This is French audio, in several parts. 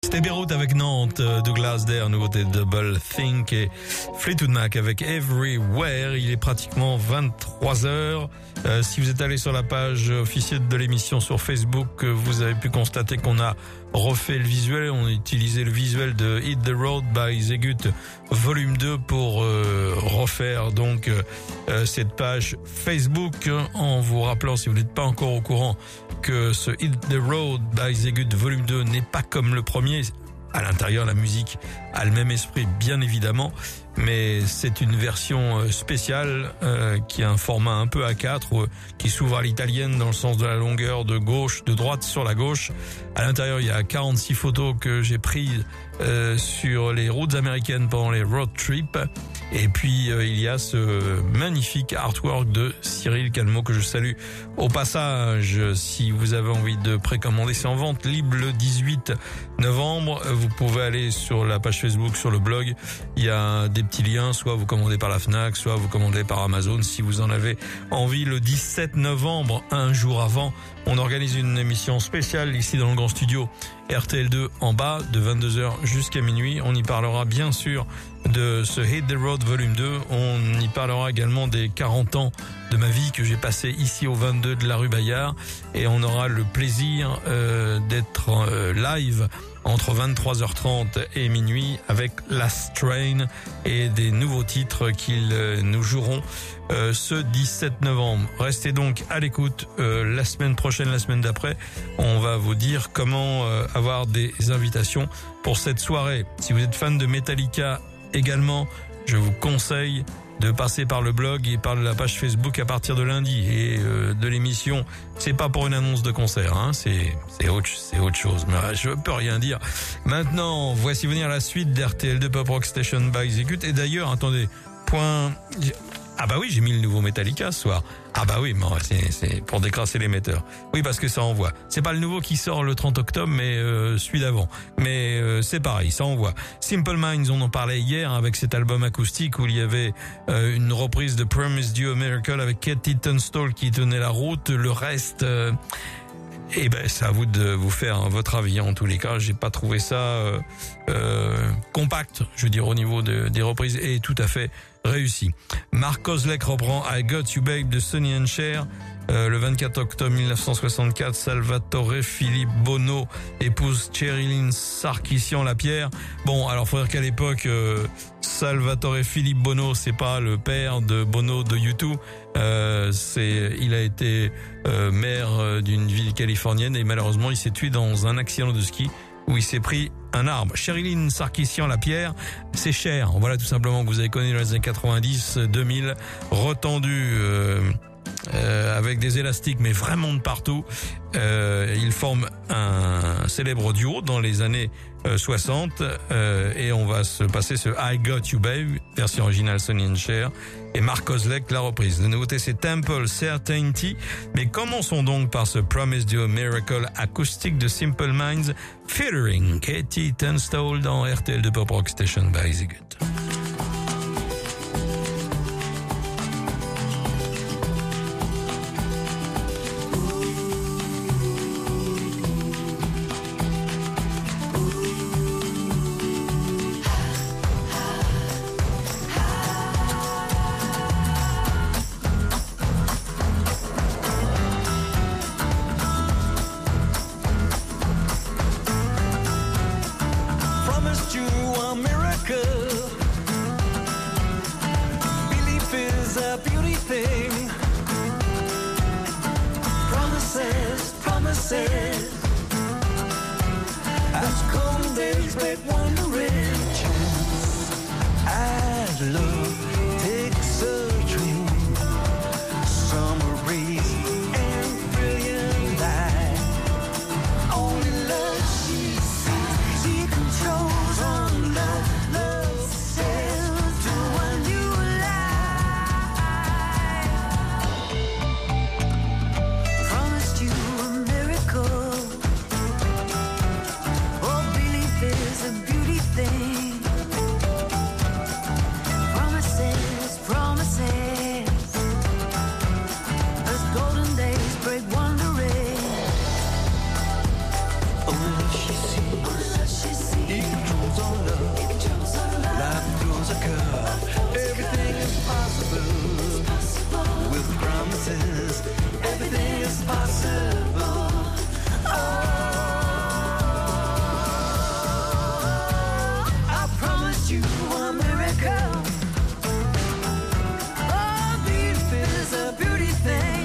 C'était Beyrouth avec Nantes, Douglas Dare, nouveauté Double Think et Fleetwood Mac avec Everywhere. Il est pratiquement 23h. Si vous êtes allé sur la page officielle de l'émission sur Facebook, vous avez pu constater qu'on a refait le visuel. On a utilisé le visuel de Hit the Road by Zegut volume 2 pour refaire donc cette page Facebook, en vous rappelant, si vous n'êtes pas encore au courant, que ce Hit the Road by Zegut volume 2 n'est pas comme le premier. À l'intérieur, la musique a le même esprit, bien évidemment, mais c'est une version spéciale qui a un format un peu A4, qui s'ouvre à l'italienne dans le sens de la longueur de gauche, de droite sur la gauche. À l'intérieur, il y a 46 photos que j'ai prises sur les routes américaines pendant les road trips. Et puis il y a ce magnifique artwork de Cyril Calmo que je salue au passage. Si vous avez envie de précommander, c'est en vente libre le 18 novembre. Vous pouvez aller sur la page Facebook, sur le blog. Il y a des petits liens, soit vous commandez par la Fnac, soit vous commandez par Amazon si vous en avez envie. Le 17 novembre, un jour avant, on organise une émission spéciale ici dans le grand studio RTL2 en bas de 22h jusqu'à minuit. On y parlera bien sûr de ce Hit the Road volume 2. On y parlera également des 40 ans de ma vie que j'ai passé ici au 22 de la rue Bayard. Et on aura le plaisir d'être live entre 23h30 et minuit avec Last Train et des nouveaux titres qu'ils nous joueront ce 17 novembre. Restez donc à l'écoute. La semaine prochaine, la semaine d'après, on va vous dire comment avoir des invitations pour cette soirée. Si vous êtes fan de Metallica également, je vous conseille de passer par le blog et par la page Facebook à partir de lundi et de l'émission. C'est pas pour une annonce de concert, hein, c'est autre chose. Mais je peux rien dire. Maintenant, voici venir la suite d'RTL2 Pop Rock Station by Zegut. Et d'ailleurs, attendez, ah bah oui, j'ai mis le nouveau Metallica ce soir. Ah bah oui, c'est pour décrasser l'émetteur. Oui, parce que ça envoie. C'est pas le nouveau qui sort le 30 octobre, mais celui d'avant. Mais c'est pareil, ça envoie. Simple Minds, on en parlait hier avec cet album acoustique où il y avait une reprise de Promised You a Miracle avec Katie Tunstall qui tenait la route. Le reste... Eh ben, c'est à vous de vous faire votre avis. En tous les cas, j'ai pas trouvé ça compact, je veux dire, au niveau des reprises, et tout à fait réussi. Mark Kozlek reprend I Got You Babe de Sonny and Cher. Le 24 octobre 1964, Salvatore Philippe Bono épouse Cheryline Sarkissian-Lapierre. Bon, alors faut dire qu'à l'époque, Salvatore Philippe Bono, c'est pas le père de Bono de U2. Il a été maire d'une ville californienne et malheureusement il s'est tué dans un accident de ski où il s'est pris un arbre. Cheryline Sarkissian-Lapierre, c'est Cher. Voilà tout simplement que vous avez connu dans les années 90, 2000, retendu avec des élastiques mais vraiment de partout. Ils forment un célèbre duo dans les années 60 et on va se passer ce I Got You Babe, version originale Sonny and Cher, et Mark Kozlek la reprise. La nouveauté c'est Temple Certainty, mais commençons donc par ce Promised You a Miracle acoustique de Simple Minds featuring Katie Tunstall dans RTL de Pop Rock Station by Zegut. controls our love. Life throws a curve. Everything is possible with promises. Everything is possible. Oh, I promised you a miracle. Oh, belief is a beauty thing.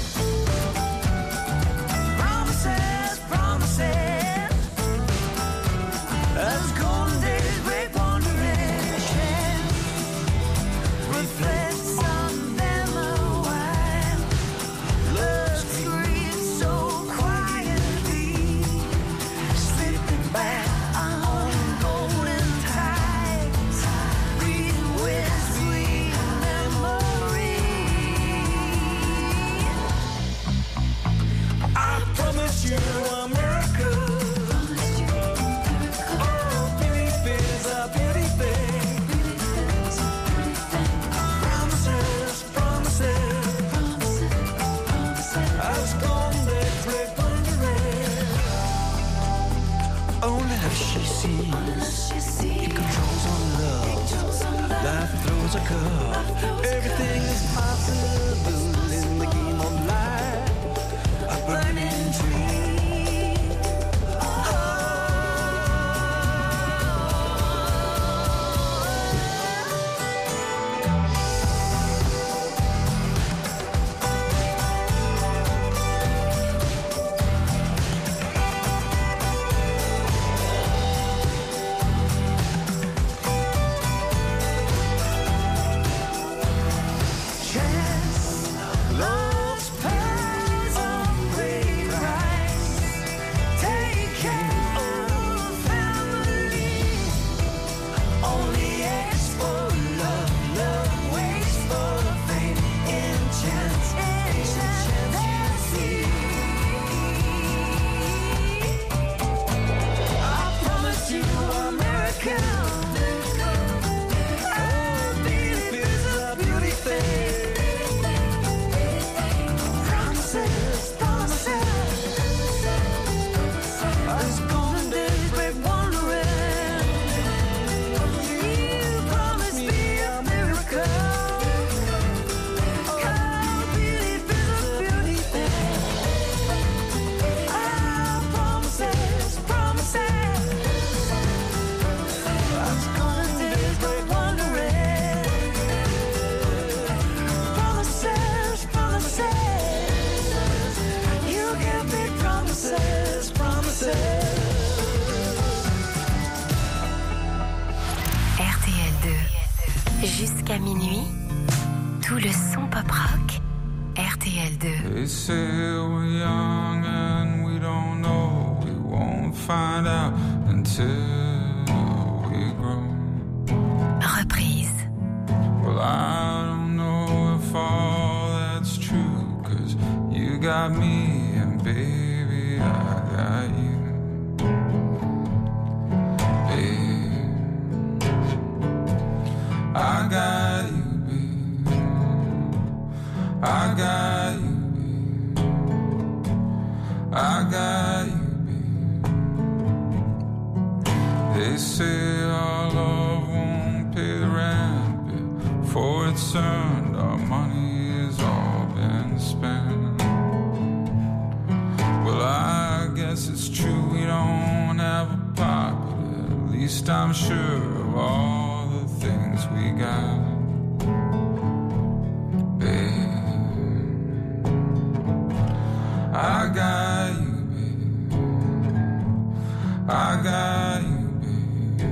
Promises, promises. As golden days break wandering, reflects on them a while. Love screams so quietly, slipping back on golden tides, breathing with sweet memory. I promise you a miracle. She sees, it controls our love. Life throws a curve. Everything is possible in the game of life. A burning tree. Jusqu'à minuit, tout le son pop rock, RTL 2. They say we're young and we don't know. We won't find out until we grow. Reprise. Well, I don't know if all that's true, 'cause you got me and baby I got you. I got you, baby. I got you, baby. I got you, baby. They say our love won't pay the rent before it's earned. Our money has all been spent. Well, I guess it's true we don't have a pot, but at least I'm sure of all things we got, babe. I got you, babe. I got you, babe.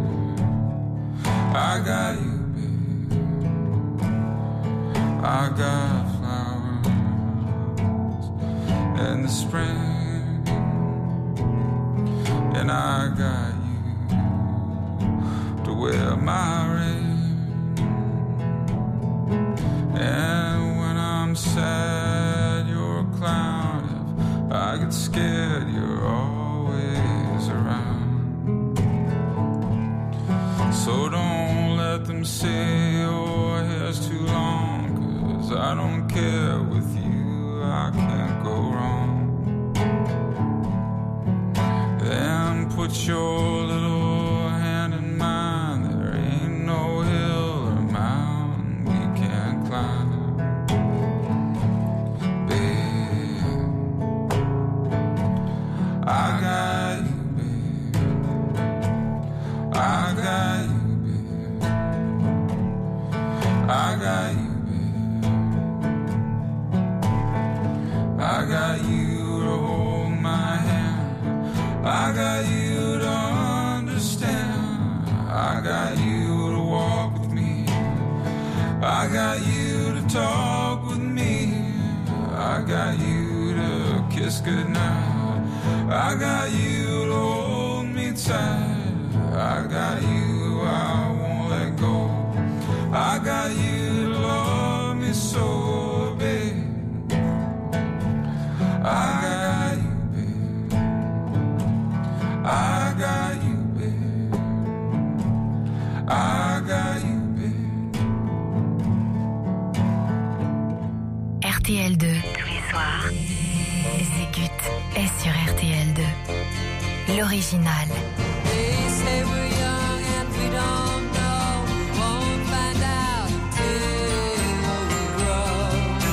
I got you, babe. I got flowers in the spring, and I got to wear my ring. And when I'm sad, you're a clown. If I get scared, you're always around. So don't let them say your hair's too long, 'cause I don't care. With you I can't go wrong. Then put your little hand got you to talk with me. I got you to kiss goodnight. I got you to hold me tight. I got you, I won't let go. I got you to love me so, babe. I got you, babe. I got you, babe. I got you, babe. RTL2, tous les soirs. Zégut est sur RTL2. L'original. They say we're young and we don't know. We won't find out until we grow.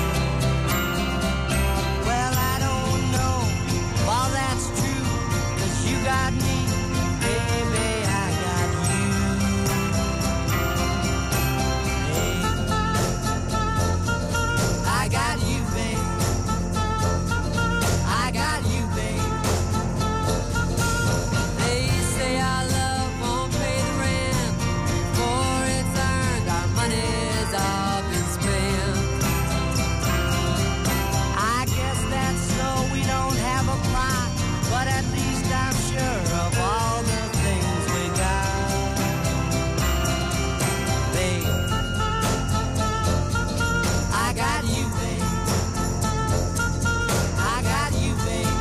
Well, I don't know if all that's true, 'cause you got me, baby, I got you. Hey. I got you, babe. I got you, babe. They say our love won't pay the rent before it's earned. Our money's all been spent. I guess that's so we don't have a plot, but at least I'm sure of all the things we got. Babe, I got you, babe. I got you, babe.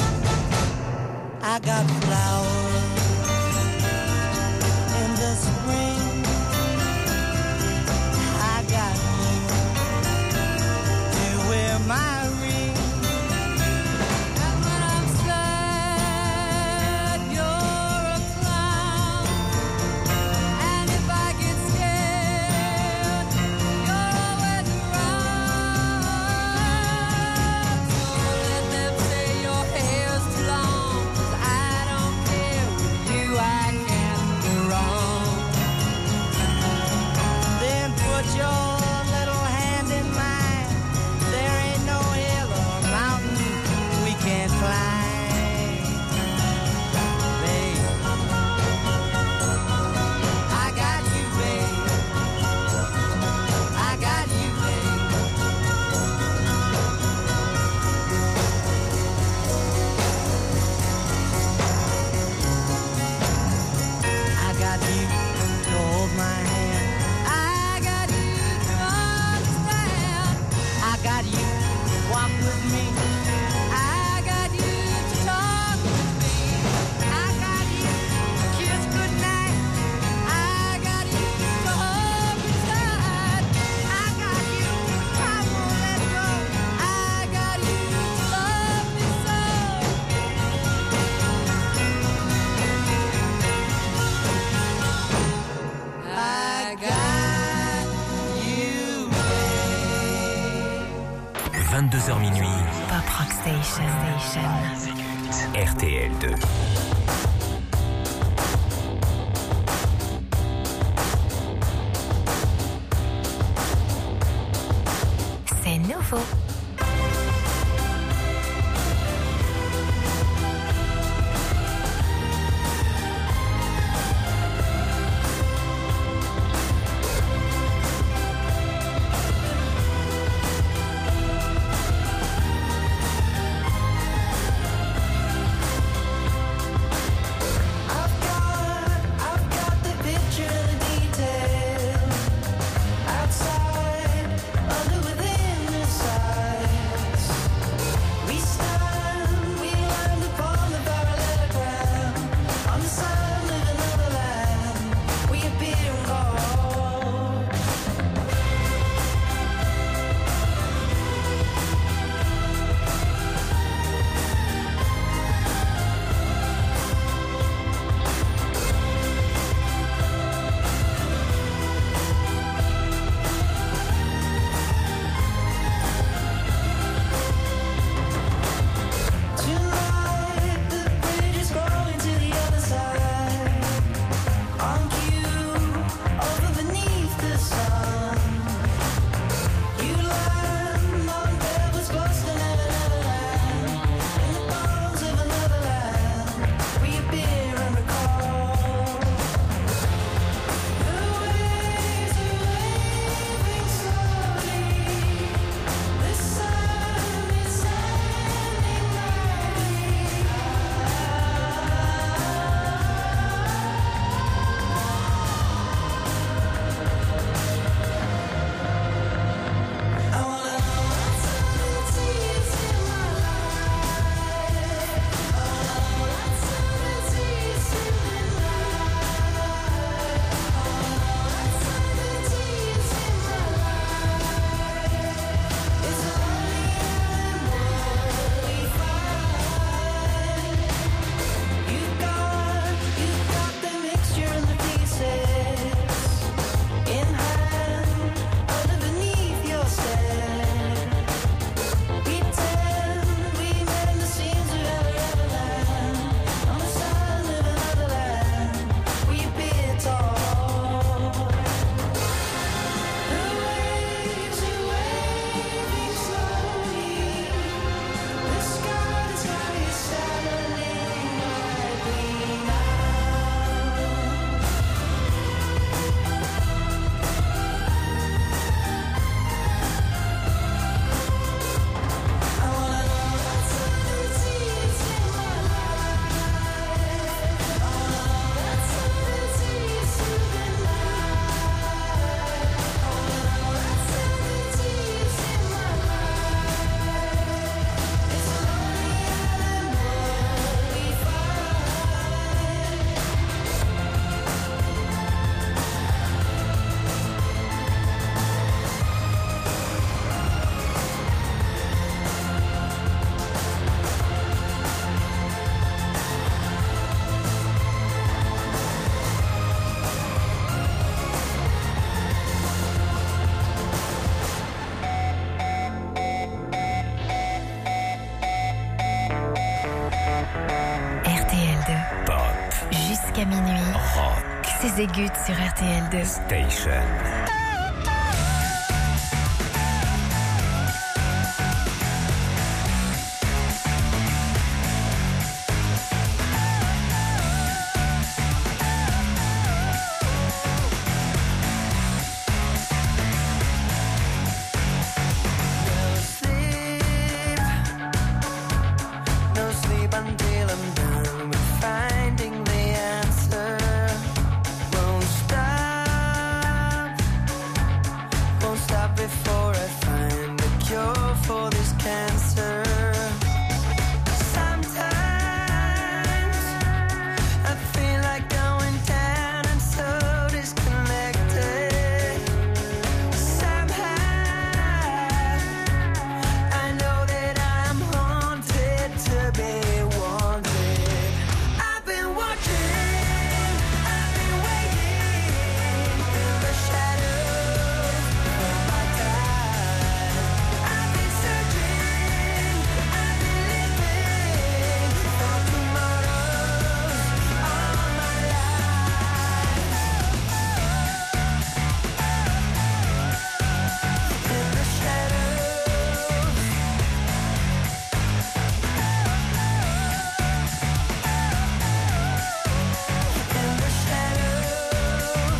I got flowers in the spring. I got you to wear my ring. And when I'm sad, you're a clown. And if I get scared, you're always around. So let them say your hair's too long, 'cause I don't care. With you I can't go wrong. Then put your little hand in mine. There ain't no hill or mountain we can't climb. Babe, I got you, babe. I got you, babe. I got you to hold my hand. I got you to understand. I got you to walk with me. I got you to talk with me. I got you to kiss goodnight. I got you to hold me tight. I got you, I won't let go. I got you to love me so. I got you, babe. 22h minuit, Pop Rock Station. RTL2. C'est nouveau. I've got the picture, the detail. Outside, under, within, inside. nuit. Rock C'est Zégut sur RTL2. Station. No sleep until I'm done with finding the answer. Won't stop before I find a cure for this cancer. Sometimes I feel like going down and so disconnected. Somehow I know that I'm haunted to be wanted. I've been watching, I've been waiting in the shadows of my time. I've been searching, I've been living for tomorrows all my life. In the shadows. In the shadows,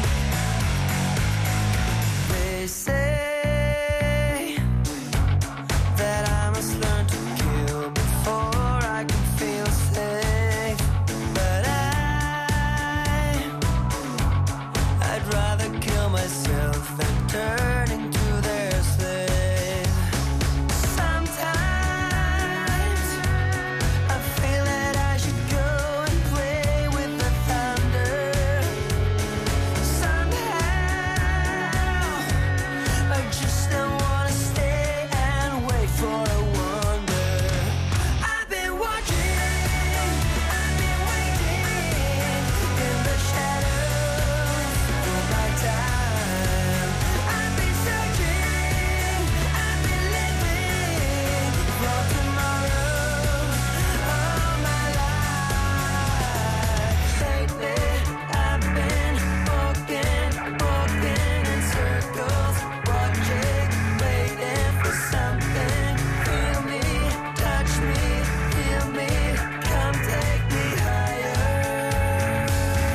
they say that I must learn to kill before I can feel safe. But I'd rather kill myself than turn into their slave. Sometimes I feel that I should go and play with the thunder. Somehow I just don't wanna stay and wait for a wonder. I've been watching, I've been waiting in the shadows for my time. I've been searching, I've been living for tomorrows all my life. Lately I've been walking in circles, watching, waiting for something. Feel me, touch me, feel me, come take me higher.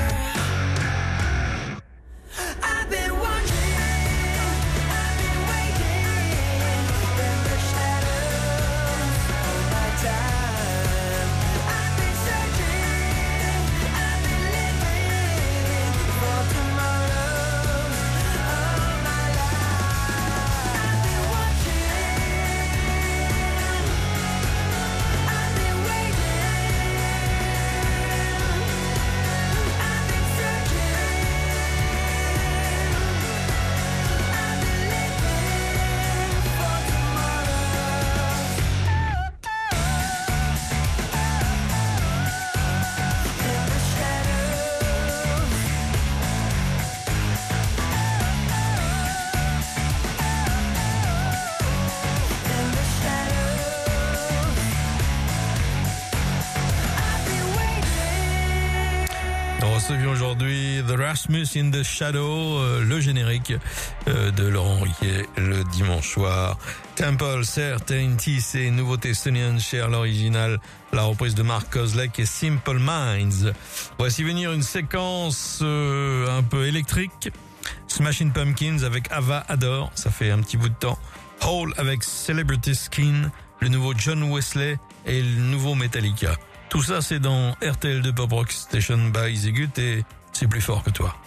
I've been watching, I've been waiting in the shadows all my time. I've been searching, I've been living for tomorrows all my life. I've been watching, I've been waiting, I've been searching, I've been living for tomorrows. In the shadows. In the shadows. I've been waiting. Nous recevions aujourd'hui The Rasmus in the Shadow, le générique de Laurent Riquet le dimanche soir. Temple, Certainty, c'est nouveauté estonienne chez l'original, la reprise de Mark Kozlek et Simple Minds. Voici venir une séquence un peu électrique. Smashing Pumpkins avec Ava Adore, ça fait un petit bout de temps. Hole avec Celebrity Skin, le nouveau John Wesley et le nouveau Metallica. Tout ça, c'est dans RTL2 Pop Rock Station by Zégut et c'est plus fort que toi.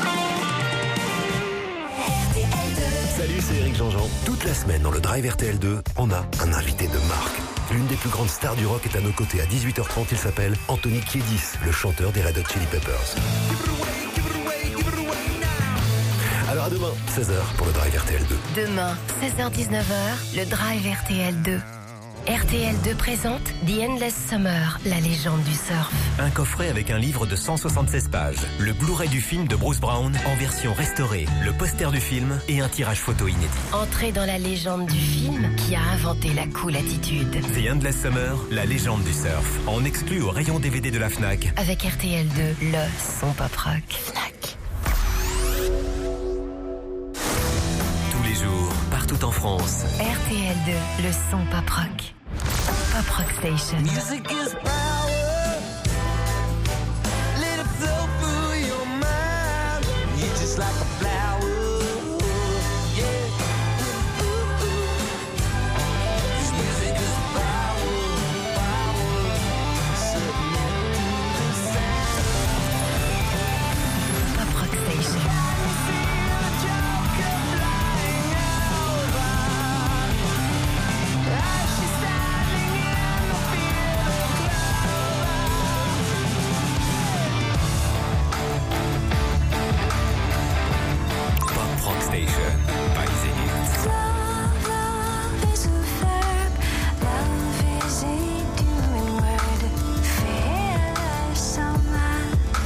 Salut, c'est Eric Jean-Jean. Toute la semaine dans le Drive RTL2, on a un invité de marque. L'une des plus grandes stars du rock est à nos côtés à 18h30. Il s'appelle Anthony Kiedis, le chanteur des Red Hot Chili Peppers. Alors à demain, 16h pour le Drive RTL2. Demain, 16h-19h, le Drive RTL2. RTL2 présente The Endless Summer, la légende du surf. Un coffret avec un livre de 176 pages, le Blu-ray du film de Bruce Brown en version restaurée, le poster du film et un tirage photo inédit. Entrez dans la légende du film qui a inventé la cool attitude. The Endless Summer, la légende du surf, en exclu au rayon DVD de la Fnac. Avec RTL2, le son pop rock. Fnac. Tous les jours, partout en France. RTL2, le son pop rock. Pop Rock Station. Music is power. Let it flow through your mind. You're just like a flower. Yeah. This music is power, power. Submit to the sound. Pop Rock Station. Rock Station, by Zenith. Love is a verb, love is a doing word. Feel summer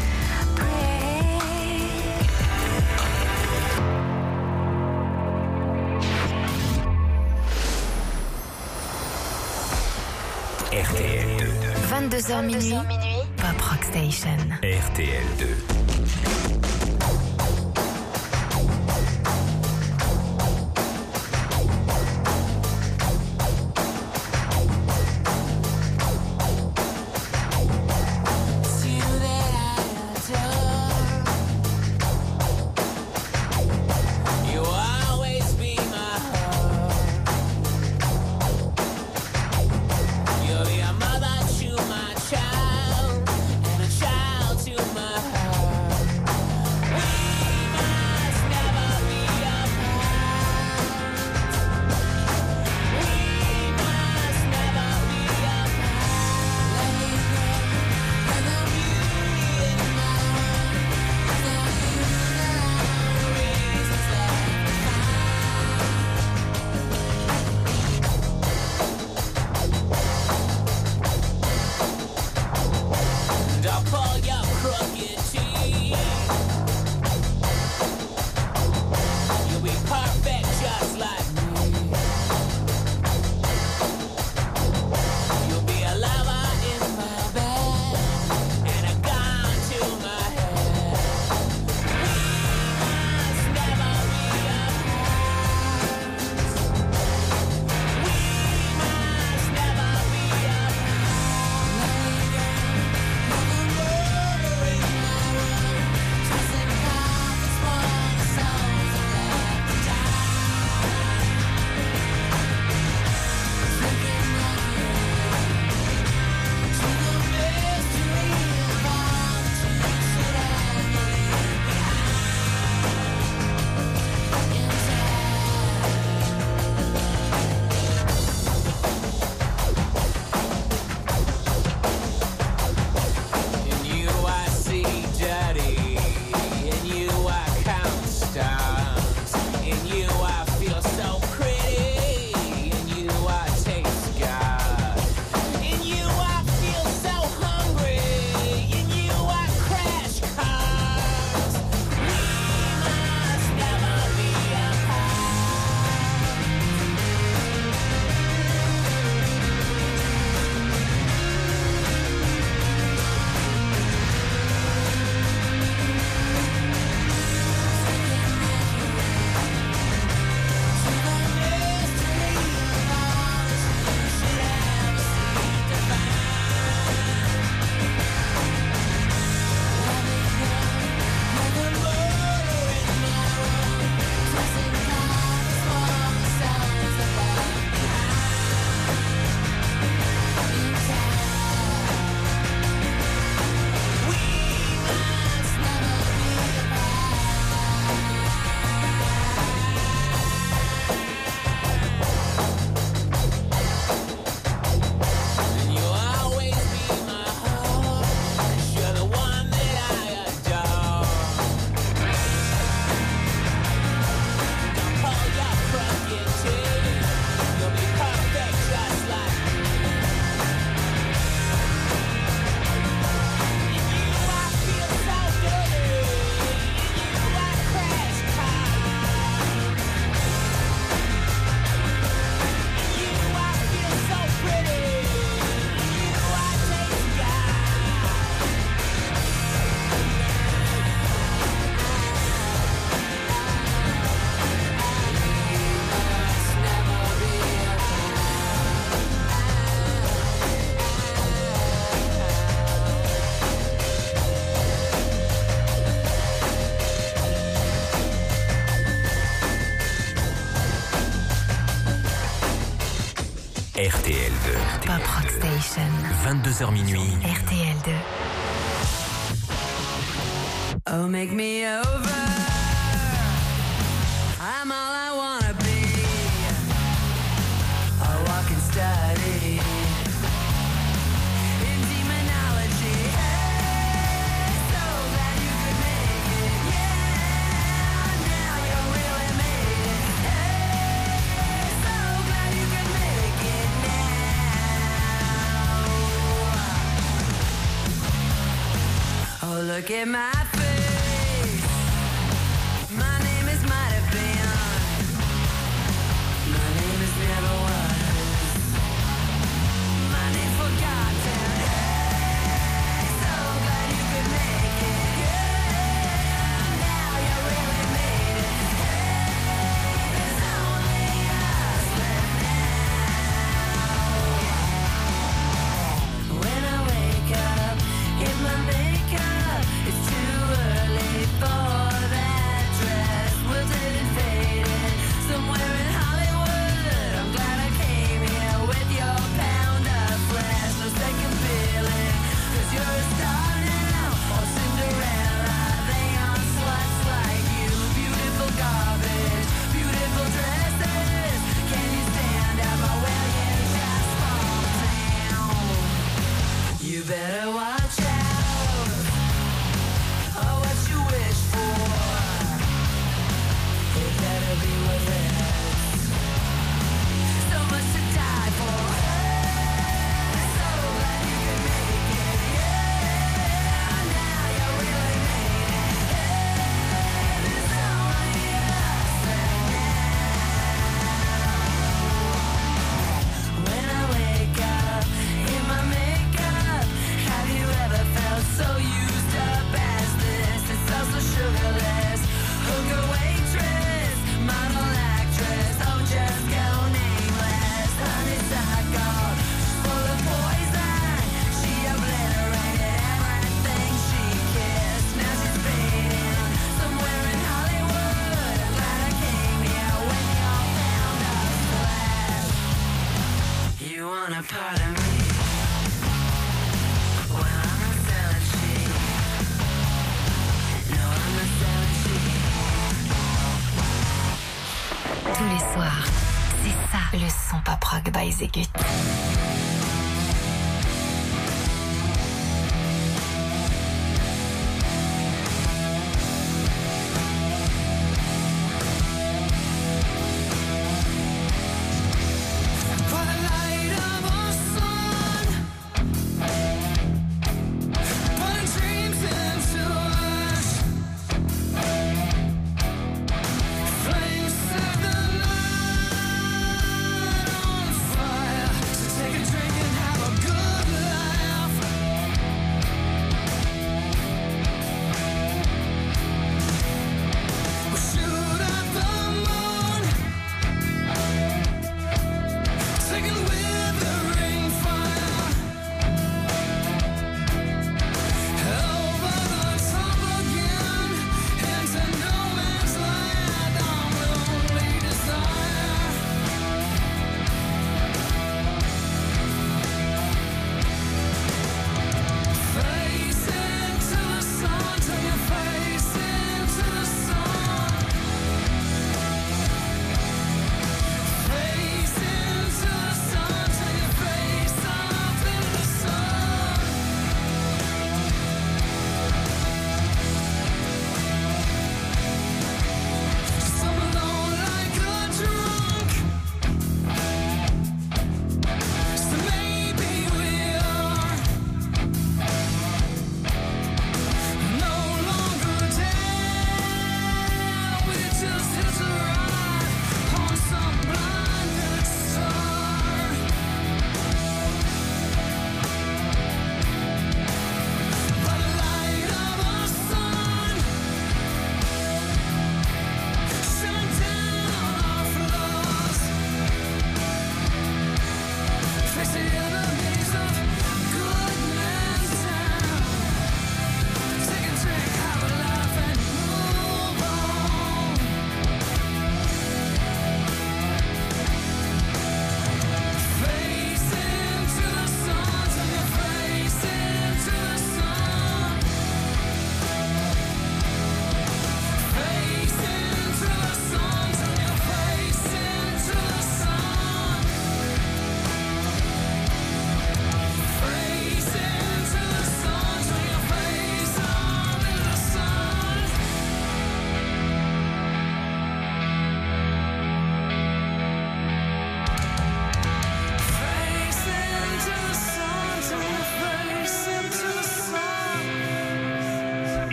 break. RTL2. 22h minuit. Pop Rock Station. RTL2. You're my mother to my child, and a child to my heart. RTL2. Pop Rock Station. 22h minuit. RTL2. Oh, make me over. I'm all I wanna be. A walking study in demonology. Hey, so glad you could make it. Yeah, now you really made it. Hey, so glad you could make it now. Oh, look at my face. My name is might have been. My name is never was. My name forgotten. Hey, so glad you could make it. Yeah, now you really made it. Hey, there's only us left now. When I wake up in my makeup, it's too early for that dress. Wilted and faded, somewhere in Hollywood. I'm glad I came here with your pound of flesh. No second feeling, 'cause you're a star now. Or Cinderella, they aren't sluts like you. Beautiful garbage, beautiful dresses. Can you stand up or will you just fall down? You better watch out. Oh, what you wish for. It better be worth it. So much to die for. Hey, so glad you could make it. Yeah, now you really made it. Hey, there's only us left now. When I wake up in my makeup, have you ever felt so used up as this? It's also sugarless. Hooker waitress, model actress, oh just go nameless. Honeysuckle, she's full of poison. She obliterated everything she kissed. Now she's fading somewhere in Hollywood. I'm glad I came here when you're found of flesh. You want a part of me? Well, I'm not selling cheap. No, I'm not selling cheap. Tous les soirs, c'est ça le son Pop Rock by Zegut. By the light of our sun, burning dreams into ash. Flames set the night on fire. So take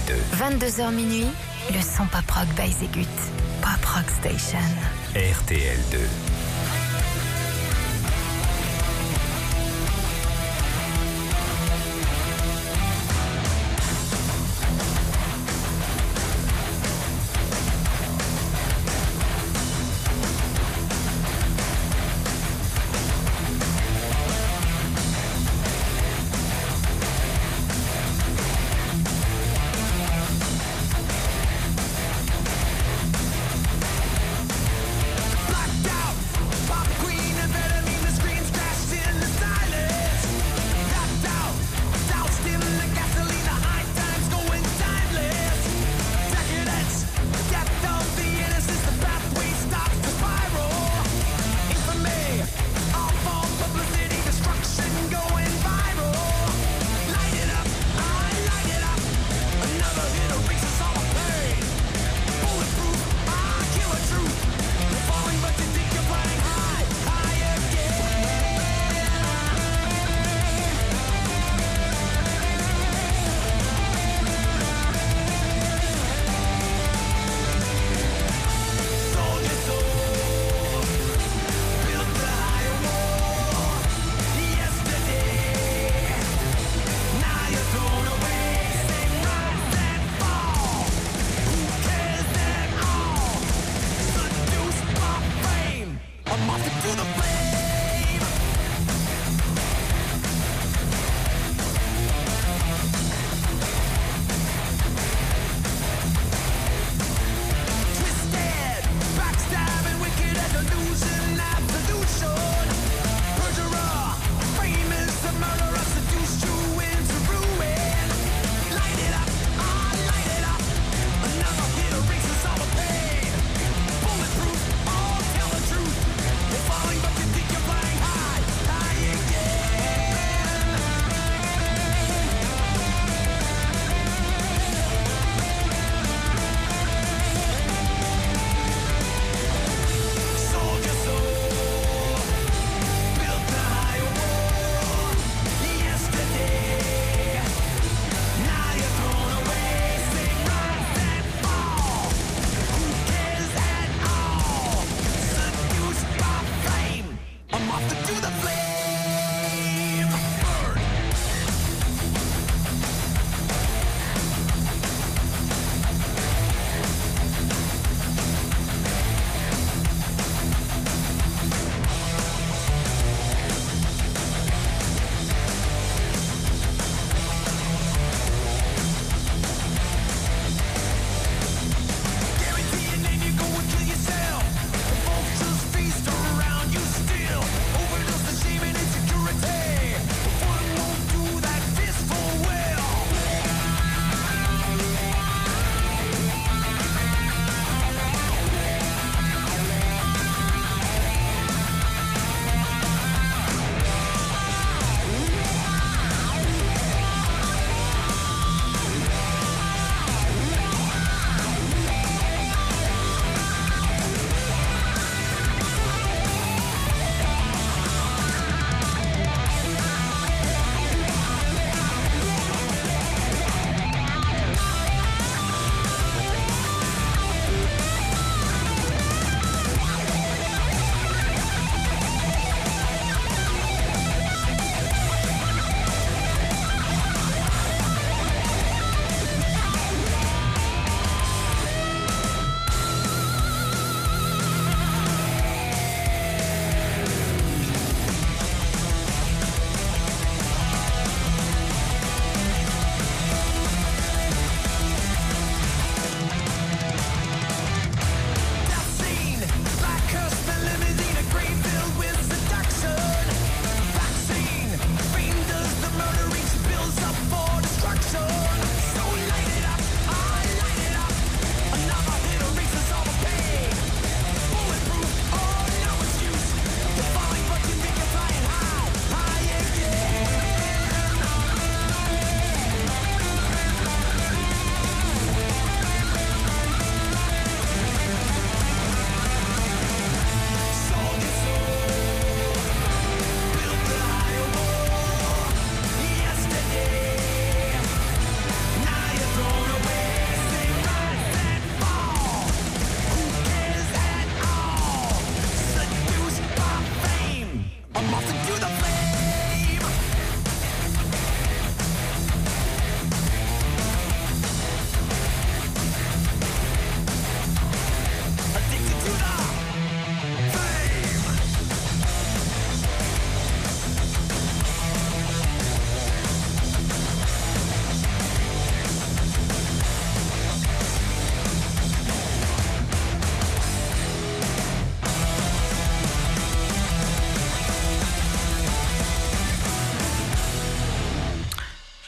RTL2. 22h minuit, le son pop rock by Zégut. Pop Rock Station. RTL2. Blacked out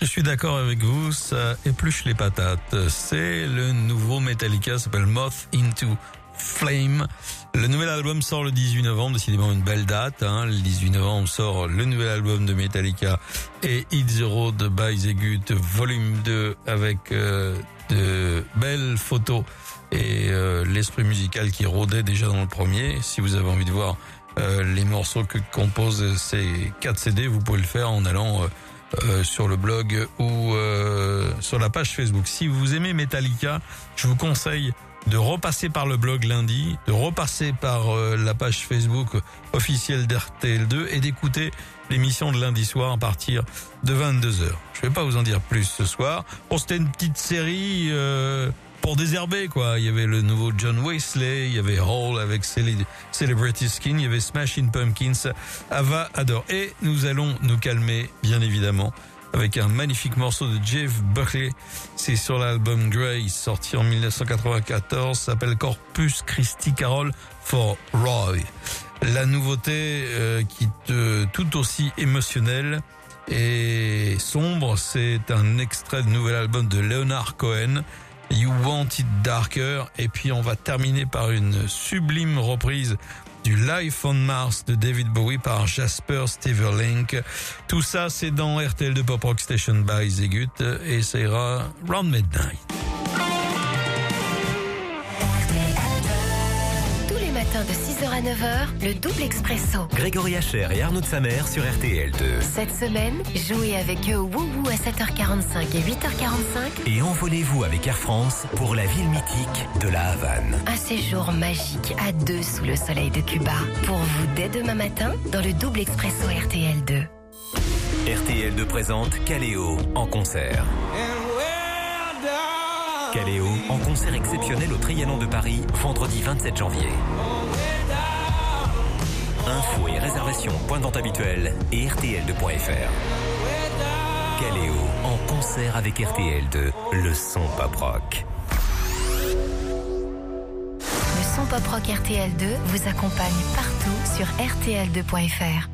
Je suis d'accord avec vous, ça épluche les patates. C'est le nouveau Metallica, ça s'appelle Moth into Flame. Le nouvel album sort le 18 novembre, décidément une belle date. Le 18 novembre sort le nouvel album de Metallica et Hit the Road by the Gut volume 2 avec de belles photos et l'esprit musical qui rôdait déjà dans le premier. Si vous avez envie de voir les morceaux que composent ces 4 CD, vous pouvez le faire en allant sur le blog ou sur la page Facebook. Si vous aimez Metallica, je vous conseille de repasser par le blog lundi, de repasser par la page Facebook officielle d'RTL2 et d'écouter l'émission de lundi soir à partir de 22h. Je vais pas vous en dire plus ce soir. Bon, c'était une petite série pour désherber, quoi. Il y avait le nouveau John Wesley, il y avait Hall avec Celebrity Skin, il y avait Smashing Pumpkins, Ava Adore. Et nous allons nous calmer, bien évidemment, avec un magnifique morceau de Jeff Buckley. C'est sur l'album Grey, sorti en 1994, s'appelle Corpus Christi Carol for Roy. La nouveauté qui est tout aussi émotionnelle et sombre, c'est un extrait de nouvel album de Leonard Cohen, You Want It Darker, et puis on va terminer par une sublime reprise du Life on Mars de David Bowie par Jasper Steverlink. Tout ça, c'est dans RTL2 Pop Rock Station by The Gut et ça ira round midnight. Tous les matins de 6h à 9h, le double expresso. Grégory Hacher et Arnaud de Samer sur RTL2. Cette semaine, jouez avec eux Wouhou à 7h45 et 8h45. Et envolez-vous avec Air France pour la ville mythique de la Havane. Un séjour magique à 2 sous le soleil de Cuba. Pour vous dès demain matin dans le double expresso RTL2. RTL2 présente Caléo en concert. Caléo en concert exceptionnel au Trianon de Paris, vendredi 27 janvier. Infos et réservations, point de vente habituel et rtl2.fr. Caléo en concert avec RTL2, le son pop rock. Le son pop rock RTL2 vous accompagne partout sur rtl2.fr.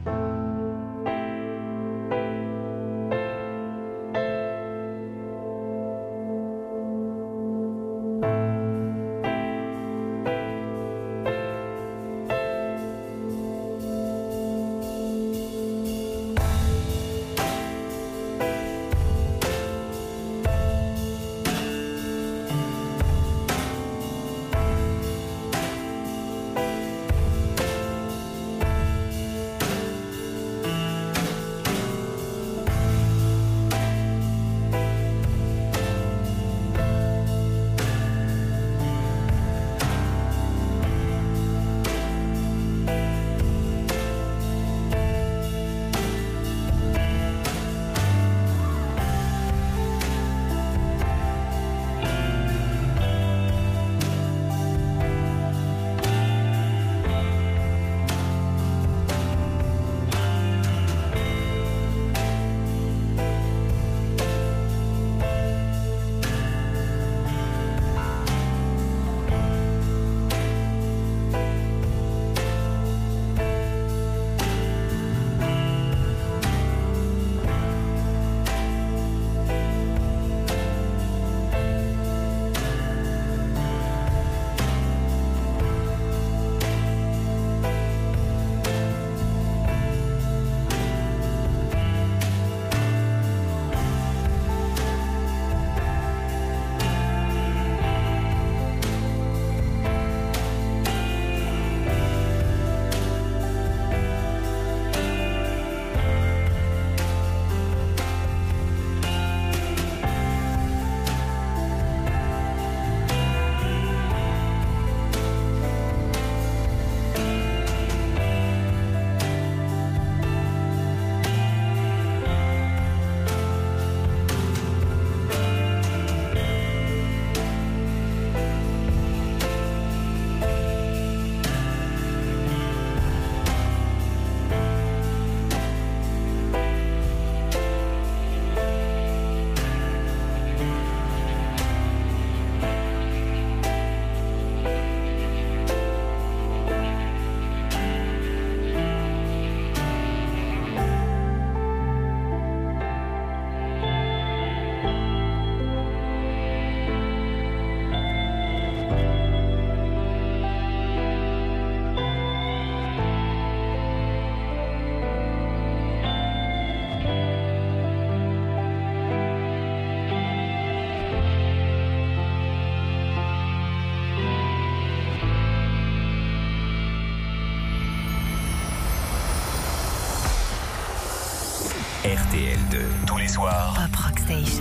RTL2. Tous les soirs, Pop Rock Station.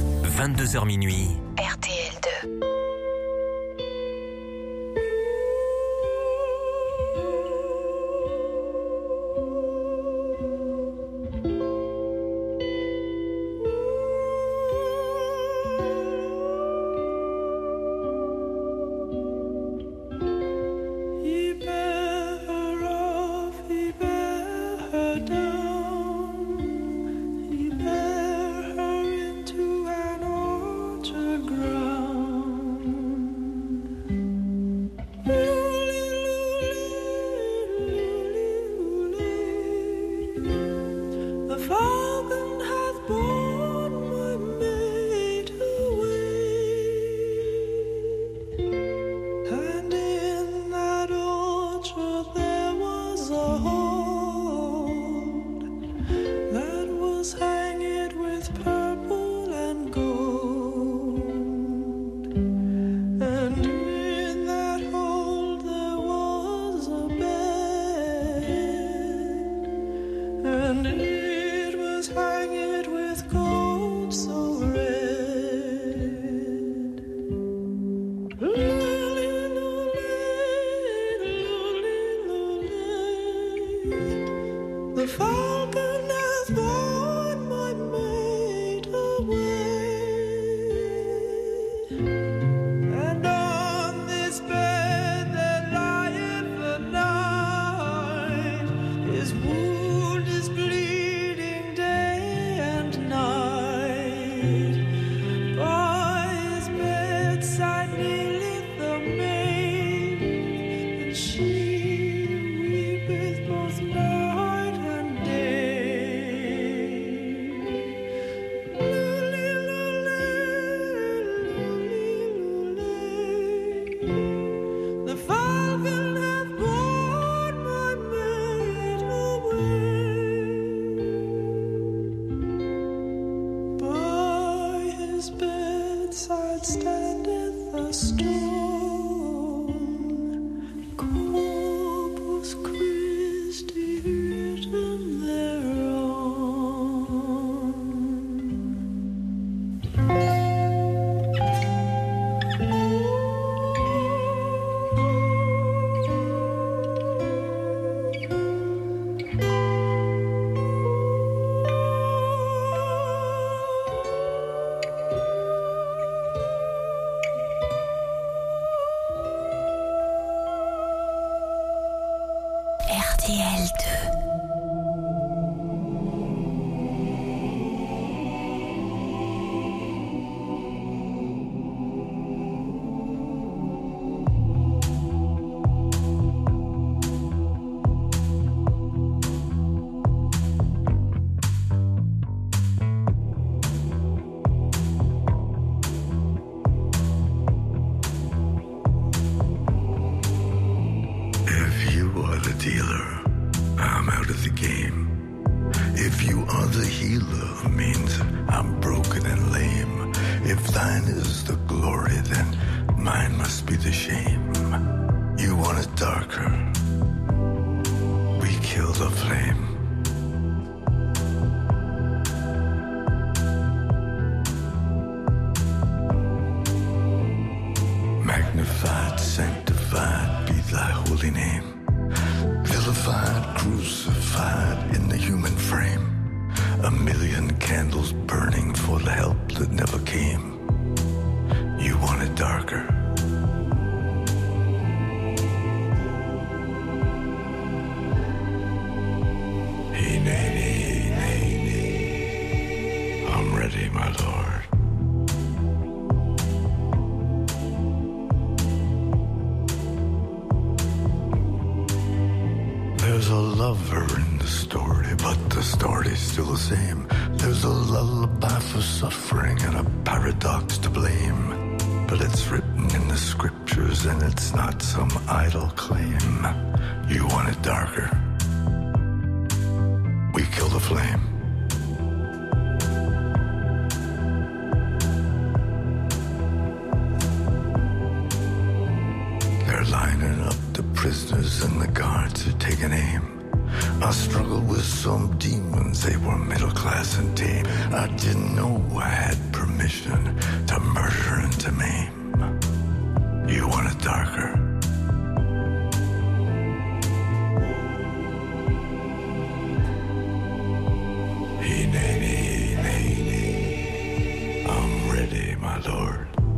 22h minuit. RTL2. Lining up the prisoners and the guards are taking aim. I struggled with some demons, they were middle class and tame. I didn't know I had permission to murder and to maim. You want it darker? Hey, nay, nay, I'm ready, my lord.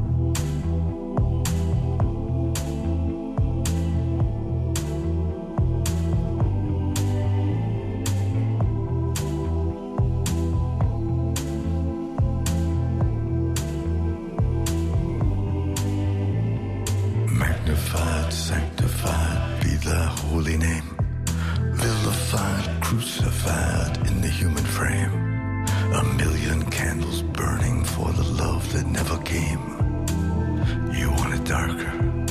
Magnified, sanctified be thy holy name. Vilified, crucified in the human frame. A million candles burning for the love that never came. You want it darker?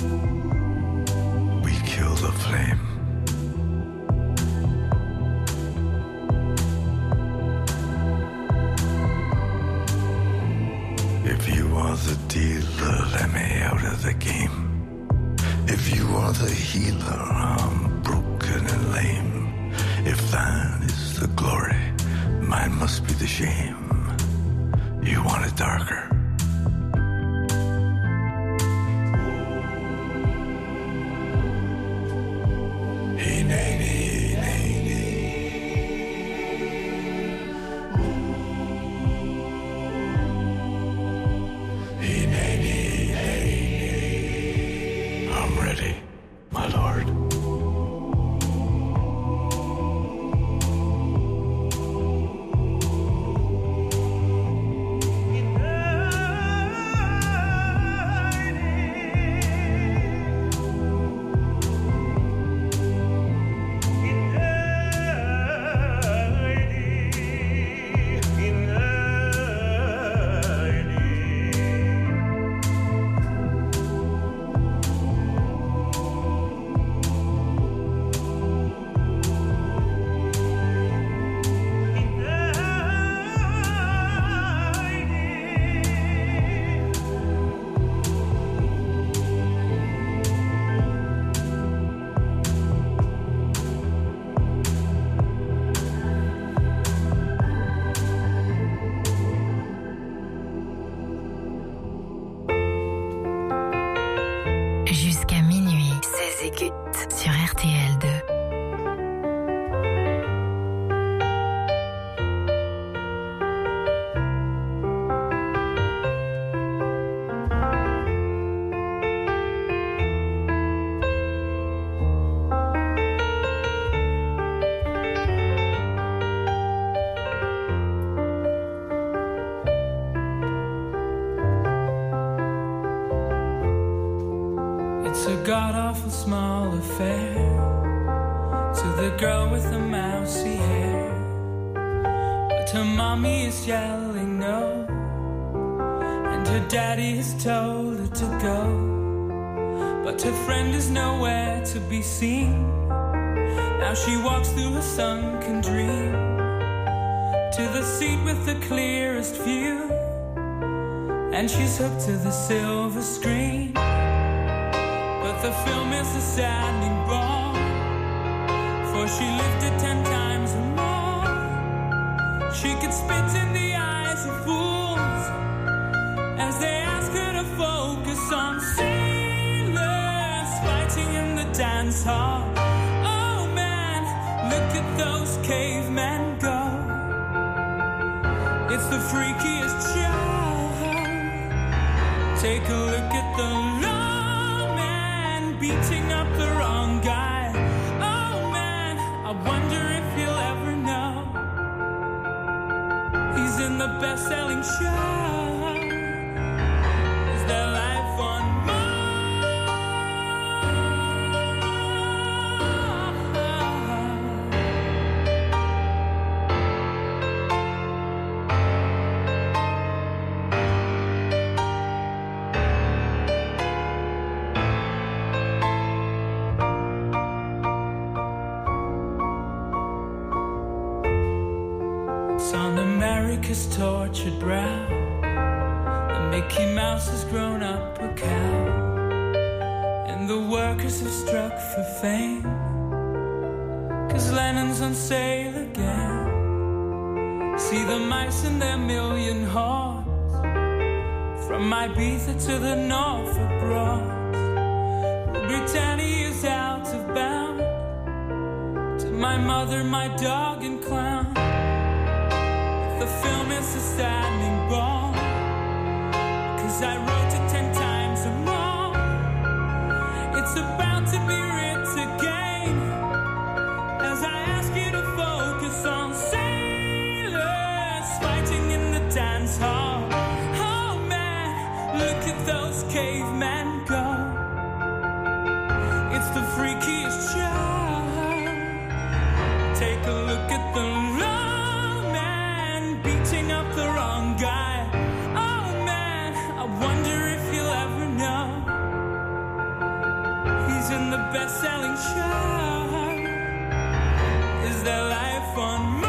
We kill the flame. If you are the dealer, let me out of the game. If you are the healer, I'm broken and lame. If thine is the glory, mine must be the shame. You want it darker? Hey, nay, nay, nay, nay. Hey, nay, nay, nay, nay. I'm ready, my lord. Jusqu'à minuit, 16 écoutes sur RTL2. It's a god-awful small affair to the girl with the mousy hair, but her mommy is yelling no, and her daddy has told her to go, but her friend is nowhere to be seen. Now she walks through her sunken dream to the seat with the clearest view, and she's hooked to the silver screen. But the film is a sounding bomb, for she lived it 10 times or more. She could spit in the eyes of fools as they ask her to focus on sailors fighting in the dance hall. Oh man, look at those cavemen go. It's the freakiest show. Take a look at the beating up the wrong guy. Oh man, I wonder if he'll ever know he's in the best-selling show. Is there life on America's tortured brow, the Mickey Mouse has grown up a cow, and the workers have struck for fame, 'cause Lennon's on sale again. See the mice and their million hearts. From Ibiza to the Norfolk Broads. Britannia's out of bound. To my mother, my dog and clown. The film is a standing bomb. 'Cause I wrote it 10 times or more. It's about to be writ again. As I ask you to focus on sailors fighting in the dance hall. Oh man, look at those cavemen go. It's the freakiest show. Take a look at the low man beating up the wrong guy. Oh man, I wonder if you'll ever know. He's in the best-selling show. Is there life on Mars?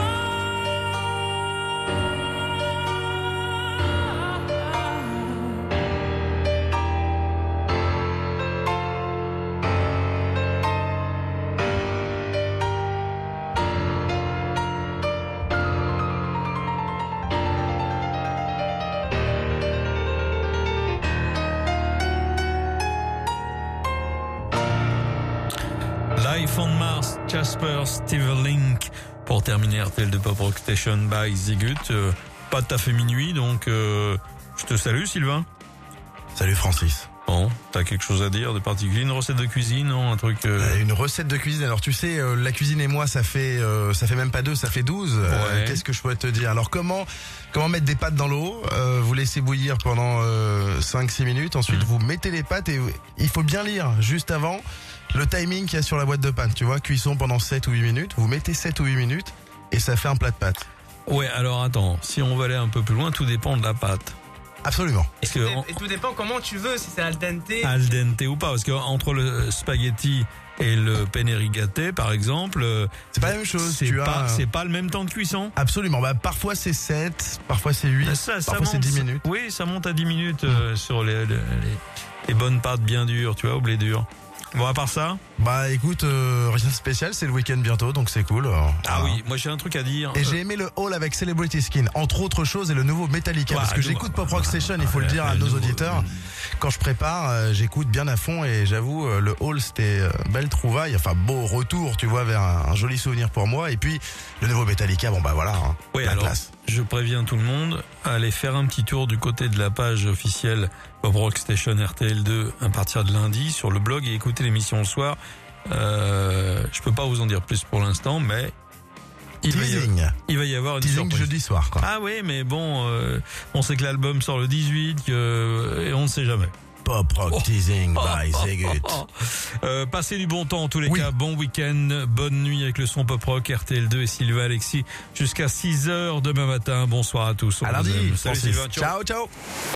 Life on Mars, Jasper Steverlink pour terminer RTL2 Pop Rock Station by Zigut. Pas tout à fait minuit, donc je te salue Sylvain. Salut Francis. Bon, t'as quelque chose à dire de particulier, une recette de cuisine, non, un truc Une recette de cuisine. Alors tu sais, la cuisine et moi, ça fait même pas 2, ça fait 12. Ouais. Qu'est-ce que je pourrais te dire? Alors comment mettre des pâtes dans l'eau? Vous laissez bouillir pendant 5-6 minutes. Ensuite, vous mettez les pâtes et il faut bien lire juste avant le timing qu'il y a sur la boîte de pâtes. Tu vois, cuisson pendant 7 ou 8 minutes. Vous mettez 7 ou 8 minutes et ça fait un plat de pâtes. Ouais, alors attends, si on va aller un peu plus loin, tout dépend de la pâte. Absolument. Parce que Et tout dépend comment tu veux, si c'est al dente. al dente ou pas, parce que entre le spaghetti et le penne rigate, par exemple, c'est pas la même chose. C'est pas le même temps de cuisson. Absolument. Bah, parfois c'est 7, parfois c'est 8, parfois c'est 10 minutes. Oui, ça monte à 10 minutes sur les bonnes pâtes bien dures, tu vois, au blé dur. Bon, à part ça? Bah écoute, rien de spécial, c'est le week-end bientôt, donc c'est cool. Ah oui, moi j'ai un truc à dire. Et j'ai aimé le haul avec Celebrity Skin, entre autres choses, et le nouveau Metallica, parce que j'écoute Pop Rock Station, il faut le dire à nos auditeurs. Quand je prépare, j'écoute bien à fond, et j'avoue, le haul c'était belle trouvaille, enfin beau retour, tu vois, vers un joli souvenir pour moi. Et puis le nouveau Metallica, bon bah voilà, oui, la alors, classe. Je préviens tout le monde, allez faire un petit tour du côté de la page officielle Pop Rock Station RTL2 à partir de lundi sur le blog et écoutez l'émission le soir. Je peux pas vous en dire plus pour l'instant, mais il va y avoir une surprise. Jeudi soir, quoi. Ah oui, mais bon, on sait que l'album sort le 18 et on ne sait jamais. Pop Rock Teasing by Zigut. Passez du bon temps en tous les cas, bon week-end, bonne nuit avec le son Pop Rock, RTL2 et Sylvain Alexis jusqu'à 6h demain matin. Bonsoir à tous. À lundi. Salut Sylvain, ciao ciao.